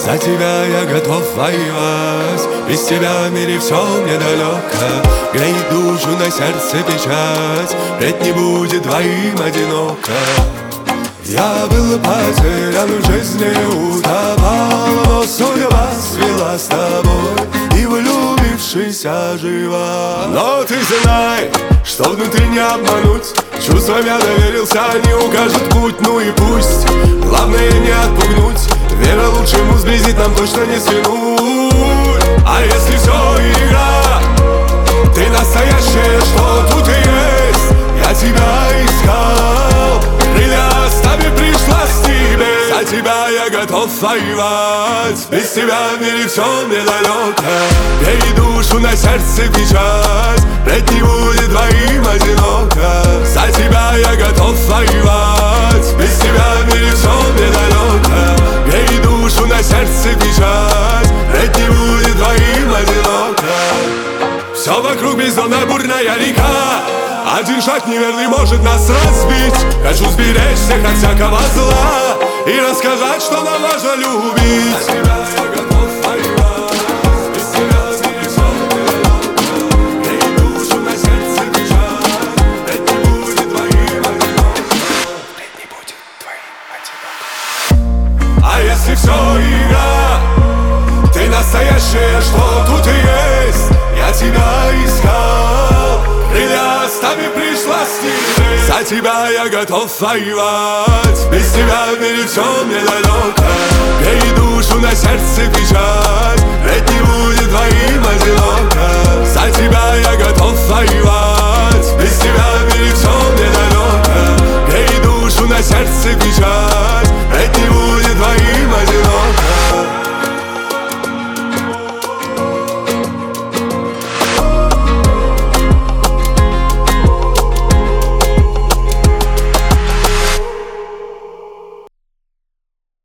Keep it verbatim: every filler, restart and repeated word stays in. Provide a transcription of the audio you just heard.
За тебя я готов воевать, без тебя в мире все мне далеко. Греет душу на сердце печать, ведь не будет двоим одиноко. Я был потерян в жизни, утопал, но судьба свела с тобой, и влюбившись ожива. Но ты знай, что внутри не обмануть, чувствам я доверился, они укажут путь, ну и пусть. Главное не отпугнуть, вера лучшему сблизит, нам точно не свинуть. А если все игра, ты настоящая, что тут и есть. Я тебя искал, крылья оставив, пришла с тебе. За тебя я готов воевать, без тебя в мире все мне далеко. Бей душу на сердце печать, ведь не будет двоим одиноко. За тебя я готов воевать, без тебя в мире все мне далеко. Бей душу на сердце печать, ведь не будет двоим одиноко. Все вокруг бездонная бурная река, один шаг неверный может нас разбить. Хочу сберечься от всякого зла и рассказать, что нам важно любить. За тебя я готов воевать, без тебя в мире все мне далеко. Бей душу на сердце печать, ведь не будет двоим одиноко. Ведь не будет двоим одиноко. А если все игра, ты настоящая, что тут и есть. Я тебя искал, крылья оставив, пришла с ними. За тебя я готов воевать, без тебя в мире все мне далеко. Бей душу на сердце печать, ведь не будет двоим одиноко.